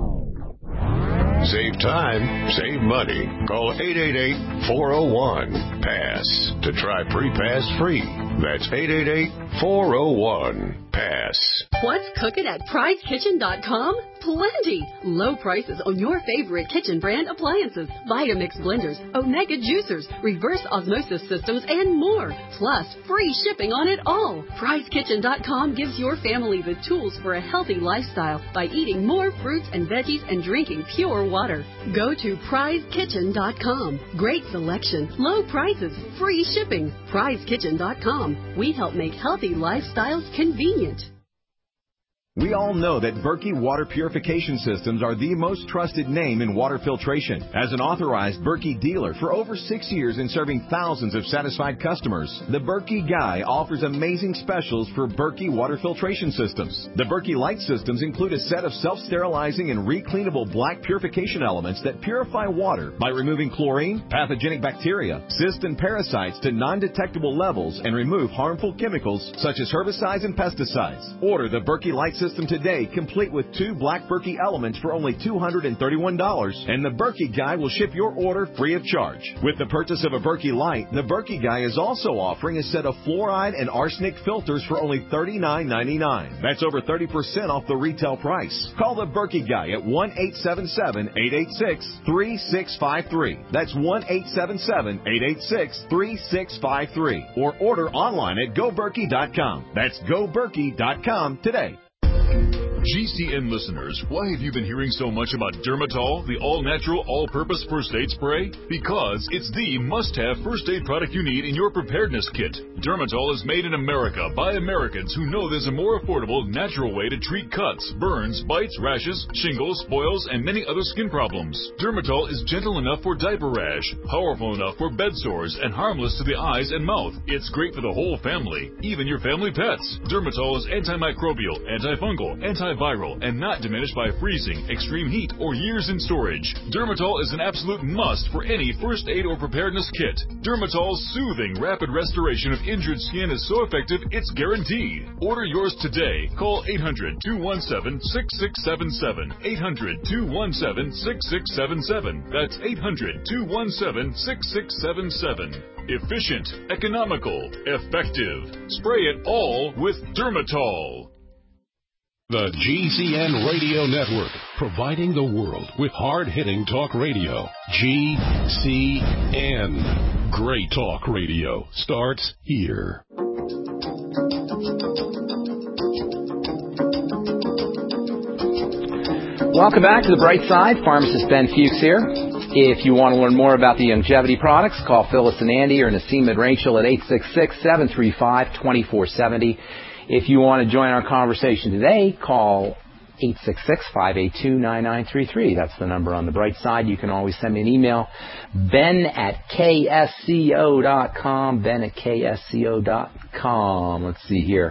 Save time, save money. Call eight eight eight, four oh one, PASS to try Pre-Pass free. That's eight eight eight, four oh one, PASS. What's cooking at prize kitchen dot com? Plenty! Low prices on your favorite kitchen brand appliances, Vitamix blenders, Omega juicers, reverse osmosis systems, and more. Plus, free shipping on it all. prize kitchen dot com gives your family the tools for a healthy lifestyle by eating more fruits and veggies and drinking pure water. Go to prize kitchen dot com. Great selection, low prices, free shipping. prize kitchen dot com. We help make healthy lifestyles convenient. We all know that Berkey Water Purification Systems are the most trusted name in water filtration. As an authorized Berkey dealer for over six years and serving thousands of satisfied customers, the Berkey Guy offers amazing specials for Berkey Water Filtration Systems. The Berkey Light Systems include a set of self-sterilizing and recleanable black purification elements that purify water by removing chlorine, pathogenic bacteria, cysts, and parasites to non-detectable levels and remove harmful chemicals such as herbicides and pesticides. Order the Berkey Light System today, complete with two black Berkey elements for only two hundred thirty-one dollars, and the Berkey Guy will ship your order free of charge. With the purchase of a Berkey Light, the Berkey Guy is also offering a set of fluoride and arsenic filters for only thirty-nine ninety-nine. That's over thirty percent off the retail price. Call the Berkey Guy at one eight seven seven, eight eight six, three six five three. That's one eight seven seven, eight eight six, three six five three. Or order online at go berkey dot com. That's go berkey dot com today. G C N listeners, why have you been hearing so much about Dermatol, the all-natural, all-purpose first aid spray? Because it's the must-have first aid product you need in your preparedness kit. Dermatol is made in America by Americans who know there's a more affordable, natural way to treat cuts, burns, bites, rashes, shingles, boils, and many other skin problems. Dermatol is gentle enough for diaper rash, powerful enough for bed sores, and harmless to the eyes and mouth. It's great for the whole family, even your family pets. Dermatol is antimicrobial, antifungal, antiviral, and not diminished by freezing, extreme heat, or years in storage. Dermatol is an absolute must for any first aid or preparedness kit. Dermatol's soothing, rapid restoration of injured skin is so effective, it's guaranteed. Order yours today. Call eight hundred, two one seven, six six seven seven. eight hundred, two one seven, six six seven seven. That's eight hundred, two one seven, six six seven seven. Efficient, economical, effective. Spray it all with Dermatol. The G C N Radio Network, providing the world with hard-hitting talk radio. G C N. Great talk radio starts here. Welcome back to The Bright Side. Pharmacist Ben Fuchs here. If you want to learn more about the longevity products, call Phyllis and Andy or Nassim and Rachel at eight six six, seven three five, two four seven zero. If you want to join our conversation today, call eight six six, five eight two, nine nine three three. That's the number on the Bright Side. You can always send me an email, ben at k s c o dot com, ben at k s c o dot com. Let's see here.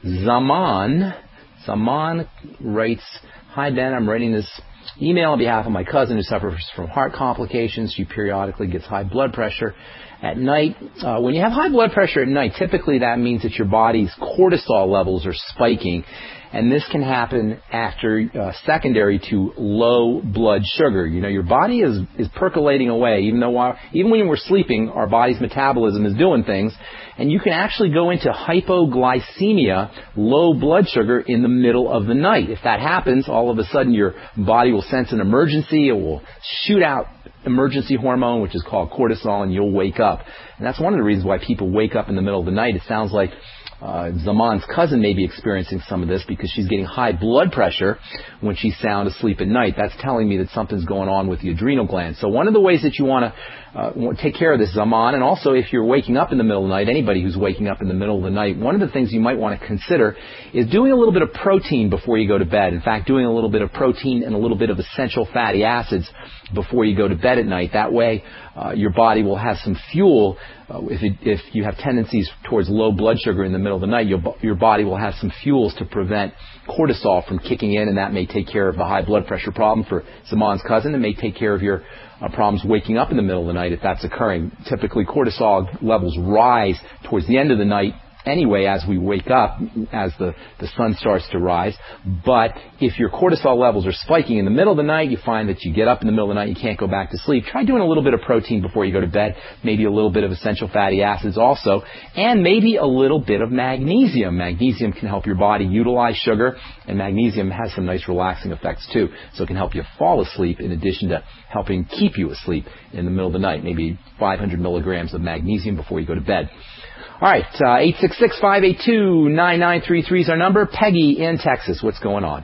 Zaman, Zaman writes, "Hi Ben, I'm writing this email on behalf of my cousin who suffers from heart complications. She periodically gets high blood pressure at night. Uh, when you have high blood pressure at night, typically that means that your body's cortisol levels are spiking, and this can happen after uh, secondary to low blood sugar. You know, your body is is percolating away, even though while, even when we're sleeping, our body's metabolism is doing things, and you can actually go into hypoglycemia, low blood sugar, in the middle of the night. If that happens, all of a sudden your body will sense an emergency. It will shoot out emergency hormone, which is called cortisol, and you'll wake up. And that's one of the reasons why people wake up in the middle of the night. It sounds like uh, Zaman's cousin may be experiencing some of this because she's getting high blood pressure when she's sound asleep at night. That's telling me that something's going on with the adrenal glands. So one of the ways that you want to uh, take care of this, Zaman, and also if you're waking up in the middle of the night, anybody who's waking up in the middle of the night, one of the things you might want to consider is doing a little bit of protein before you go to bed. In fact, doing a little bit of protein and a little bit of essential fatty acids before you go to bed at night. That way, uh, your body will have some fuel. Uh, if, it, if you have tendencies towards low blood sugar in the middle of the night, your, your body will have some fuels to prevent cortisol from kicking in, and that may take care of the high blood pressure problem for Zaman's cousin. It may take care of your uh, problems waking up in the middle of the night if that's occurring. Typically, cortisol levels rise towards the end of the night anyway as we wake up, as the, the sun starts to rise. But if your cortisol levels are spiking in the middle of the night, you find that you get up in the middle of the night, you can't go back to sleep. Try doing a little bit of protein before you go to bed, maybe a little bit of essential fatty acids also, and maybe a little bit of magnesium. Magnesium can help your body utilize sugar, and magnesium has some nice relaxing effects too. So it can help you fall asleep in addition to helping keep you asleep in the middle of the night. Maybe five hundred milligrams of magnesium before you go to bed. All right, uh, eight six six, five eight two, nine nine three three is our number. Peggy in Texas, what's going on?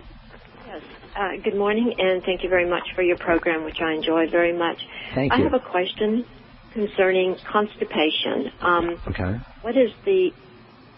Yes. Uh, good morning, and thank you very much for your program, which I enjoy very much. Thank I you. have a question concerning constipation. Um, okay. What is the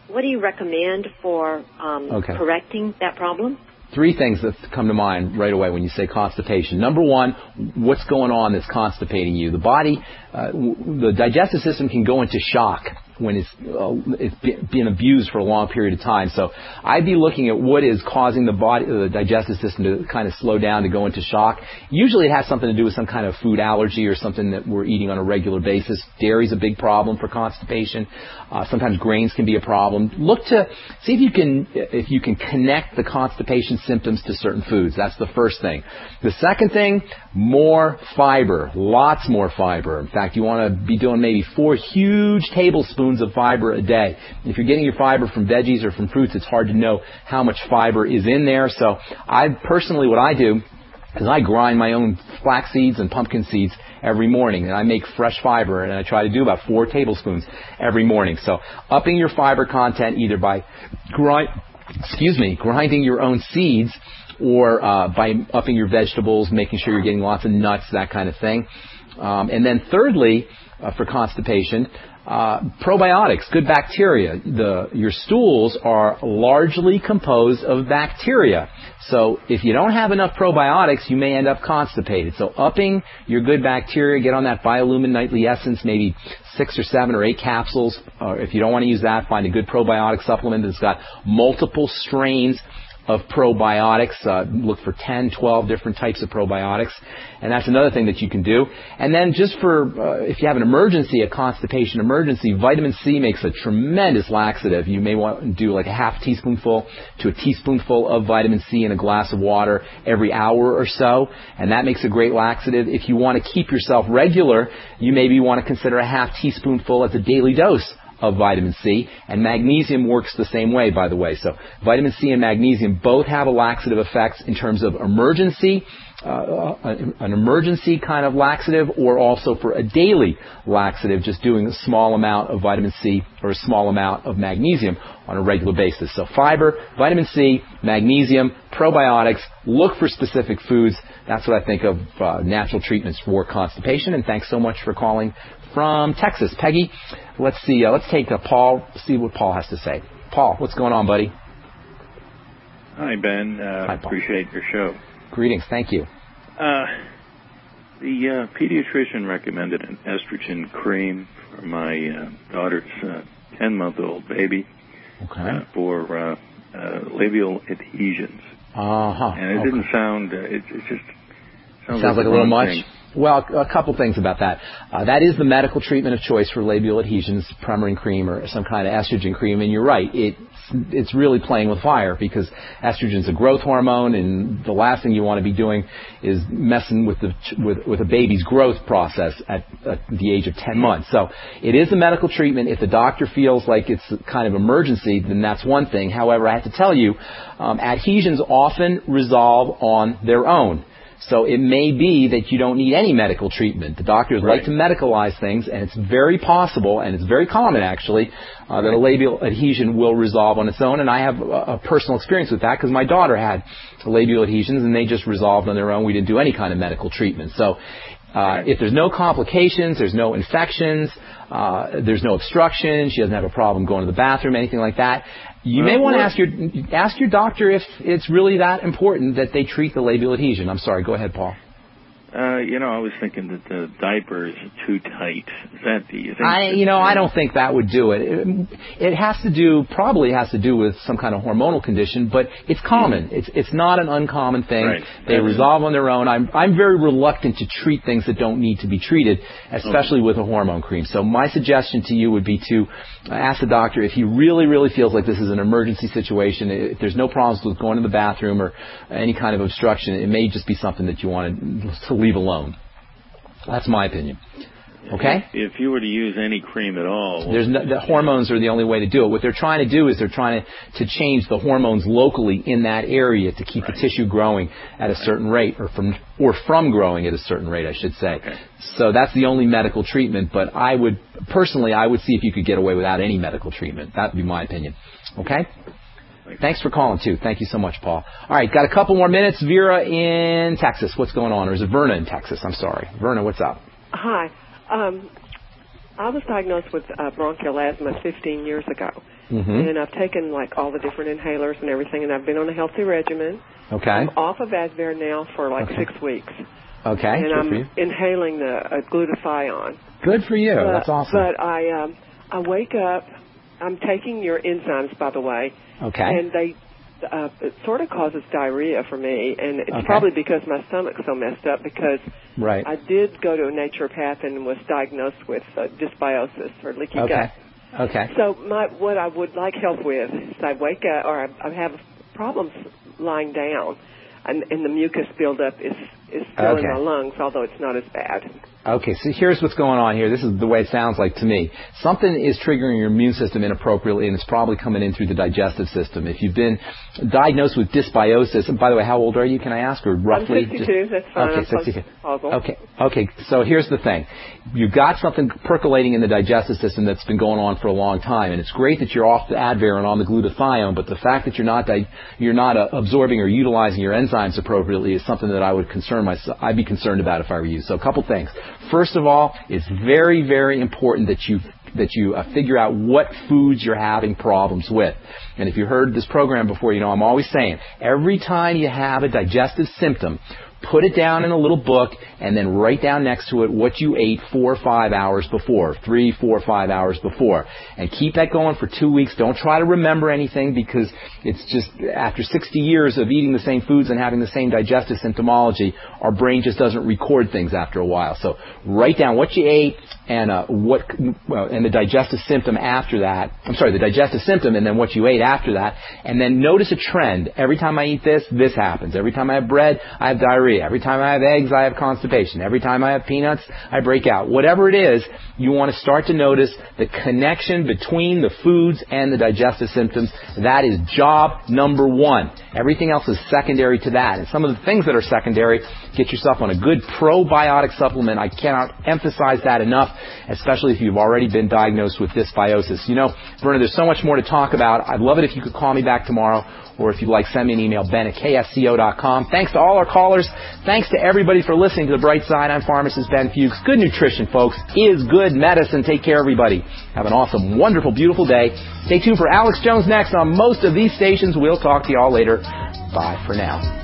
what do you recommend for um, okay. correcting that problem? Three things that come to mind right away when you say constipation. Number one, what's going on that's constipating you? The body, uh, w- the digestive system can go into shock when it's, uh, it's been abused for a long period of time. So I'd be looking at what is causing the body, the digestive system to kind of slow down, to go into shock. Usually it has something to do with some kind of food allergy or something that we're eating on a regular basis. Dairy's a big problem for constipation. Uh, sometimes grains can be a problem. Look to see if you can if you can connect the constipation symptoms to certain foods. That's the first thing. The second thing, more fiber. Lots more fiber. In fact, you want to be doing maybe four huge tablespoons of fiber a day. If you're getting your fiber from veggies or from fruits, it's hard to know how much fiber is in there. So I personally, what I do is I grind my own flax seeds and pumpkin seeds every morning, and I make fresh fiber, and I try to do about four tablespoons every morning. So upping your fiber content either by grind, excuse me, grinding your own seeds, or uh, by upping your vegetables, making sure you're getting lots of nuts, that kind of thing. Um, and then thirdly, uh, for constipation, Uh, probiotics, good bacteria. The, your stools are largely composed of bacteria. So if you don't have enough probiotics, you may end up constipated. So upping your good bacteria, get on that Biolumin Nightly Essence, maybe six or seven or eight capsules. Or if you don't want to use that, find a good probiotic supplement that's got multiple strains of probiotics. Uh, look for ten, twelve different types of probiotics. And that's another thing that you can do. And then just for, uh, if you have an emergency, a constipation emergency, vitamin C makes a tremendous laxative. You may want to do like a half teaspoonful to a teaspoonful of vitamin C in a glass of water every hour or so. And that makes a great laxative. If you want to keep yourself regular, you maybe want to consider a half teaspoonful as a daily dose of vitamin C, and magnesium works the same way, by the way. So vitamin C and magnesium both have a laxative effects in terms of emergency, uh, an emergency kind of laxative, or also for a daily laxative, just doing a small amount of vitamin C or a small amount of magnesium on a regular basis. So fiber, vitamin C, magnesium, probiotics, look for specific foods. That's what I think of uh, natural treatments for constipation. And thanks so much for calling from Texas. Peggy, let's see. Uh, let's take uh, Paul, see what Paul has to say. Paul, what's going on, buddy? Hi, Ben. Uh, Hi, Paul. Appreciate your show. Greetings. Thank you. Uh, the uh, pediatrician recommended an estrogen cream for my uh, daughter's uh, ten-month-old baby okay. uh, for uh, uh, labial adhesions. Uh-huh. And it okay. didn't sound, uh, it, it just sounds, sounds like, like a little much. Thing. Well, a couple things about that. Uh, that is the medical treatment of choice for labial adhesions, Premarin cream or some kind of estrogen cream. And you're right, it's, it's really playing with fire because estrogen's a growth hormone, and the last thing you want to be doing is messing with the with, with a baby's growth process at, at the age of ten months. So it is a medical treatment. If the doctor feels like it's a kind of emergency, then that's one thing. However, I have to tell you, um, adhesions often resolve on their own. So it may be that you don't need any medical treatment. The doctors right. like to medicalize things, and it's very possible, and it's very common actually, uh, right. that a labial adhesion will resolve on its own. And I have a, a personal experience with that because my daughter had labial adhesions, and they just resolved on their own. We didn't do any kind of medical treatment. So uh, right. if there's no complications, there's no infections, uh, there's no obstruction, she doesn't have a problem going to the bathroom, anything like that, you may want to ask your ask your doctor if it's really that important that they treat the labial adhesion. I'm sorry. Go ahead, Paul. Uh, you know, I was thinking that the diaper is too tight. Is that the? You think I, you know, I don't think that would do it. it. It has to do, probably has to do with some kind of hormonal condition, but it's common. It's it's not an uncommon thing. Right. They That's resolve on their own. I'm I'm very reluctant to treat things that don't need to be treated, especially okay. with a hormone cream. So my suggestion to you would be to ask the doctor if he really, really feels like this is an emergency situation. If there's no problems with going to the bathroom or any kind of obstruction, it may just be something that you want to leave alone. That's my opinion. Okay? If, if you were to use any cream at all... There's no, the hormones are the only way to do it. What they're trying to do is they're trying to, to change the hormones locally in that area to keep right. the tissue growing at a certain rate, or from or from growing at a certain rate, I should say. Okay. So that's the only medical treatment, but I would, personally, I would see if you could get away without any medical treatment. That would be my opinion. Okay? Thanks for calling, too. Thank you so much, Paul. All right, got a couple more minutes. Vera in Texas, what's going on? Or is it Verna in Texas? I'm sorry. Verna, what's up? Hi. Um, I was diagnosed with uh, bronchial asthma fifteen years ago. Mm-hmm. And I've taken, like, all the different inhalers and everything, and I've been on a healthy regimen. Okay. I'm off of Advair now for, like, Okay. six weeks. Okay, And good I'm for you. inhaling the uh, glutathione. Good for you. But, That's awesome. But I, um, I wake up, I'm taking your enzymes, by the way. Okay. And they, uh, it sort of causes diarrhea for me, and it's Okay. probably because my stomach's so messed up, because Right. I did go to a naturopath and was diagnosed with uh, dysbiosis, or leaky Okay. gut. Okay. So my, what I would like help with is I wake up, or I, I have problems lying down, and, and the mucus buildup is, is still Okay. in my lungs, although it's not as bad. Okay, so here's what's going on here. This is the way it sounds like to me. Something is triggering your immune system inappropriately, and it's probably coming in through the digestive system. If you've been diagnosed with dysbiosis, and by the way, how old are you, can I ask? Or roughly? I'm sixty-two, that's fine. Okay, I'm close sixty-two. to puzzle. Okay, okay, so here's the thing. You've got something percolating in the digestive system that's been going on for a long time, and it's great that you're off the Advair and on the glutathione, but the fact that you're not di- you're not uh, absorbing or utilizing your enzymes appropriately is something that I would concern myself. I'd be concerned about if I were you. So a couple things. First of all, it's very, very important that you that you uh, figure out what foods you're having problems with. And if you heard this program before, you know I'm always saying every time you have a digestive symptom, put it down in a little book and then write down next to it what you ate four or five hours before, three, four, five hours before. And keep that going for two weeks. Don't try to remember anything, because it's just after sixty years of eating the same foods and having the same digestive symptomology, our brain just doesn't record things after a while. So write down what you ate and uh, what well, and the digestive symptom after that. I'm sorry, the digestive symptom and then what you ate after that. And then notice a trend. Every time I eat this, this happens. Every time I have bread, I have diarrhea. Every time I have eggs, I have constipation. Every time I have peanuts, I break out. Whatever it is, you want to start to notice the connection between the foods and the digestive symptoms. That is job number one. Everything else is secondary to that. And some of the things that are secondary, get yourself on a good probiotic supplement. I cannot emphasize that enough, especially if you've already been diagnosed with dysbiosis. You know, Verna, there's so much more to talk about. I'd love it if you could call me back tomorrow, or if you'd like, send me an email, ben at k s c o dot com. Thanks to all our callers. Thanks to everybody for listening to The Bright Side. I'm pharmacist Ben Fuchs. Good nutrition, folks, is good medicine. Take care, everybody. Have an awesome, wonderful, beautiful day. Stay tuned for Alex Jones next on most of these stations. We'll talk to you all later. Bye for now.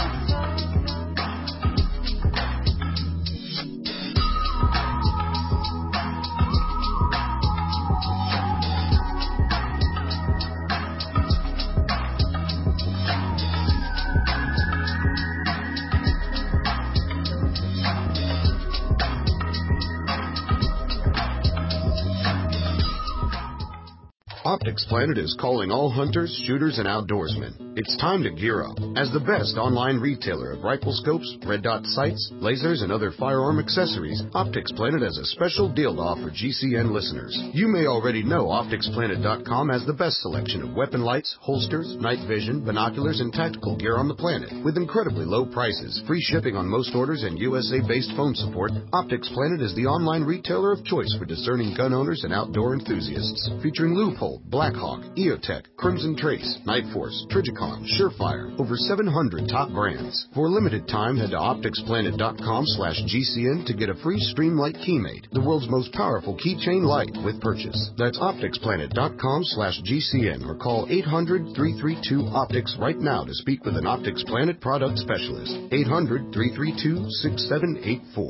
Optics Planet is calling all hunters, shooters, and outdoorsmen. It's time to gear up. As the best online retailer of rifle scopes, red dot sights, lasers, and other firearm accessories, Optics Planet has a special deal to offer G C N listeners. You may already know Optics Planet dot com has the best selection of weapon lights, holsters, night vision, binoculars, and tactical gear on the planet. With incredibly low prices, free shipping on most orders, and U S A-based phone support, Optics Planet is the online retailer of choice for discerning gun owners and outdoor enthusiasts. Featuring Loophole, Blackhawk, EOTech, Crimson Trace, Night Force, Trigicon, Surefire, over seven hundred top brands. For a limited time, head to Optics Planet dot com slash G C N to get a free Streamlight Keymate, the world's most powerful keychain light with purchase. That's Optics Planet dot com slash G C N or call eight hundred, three three two, optics right now to speak with an Optics Planet product specialist. eight hundred, three three two, six seven eight four.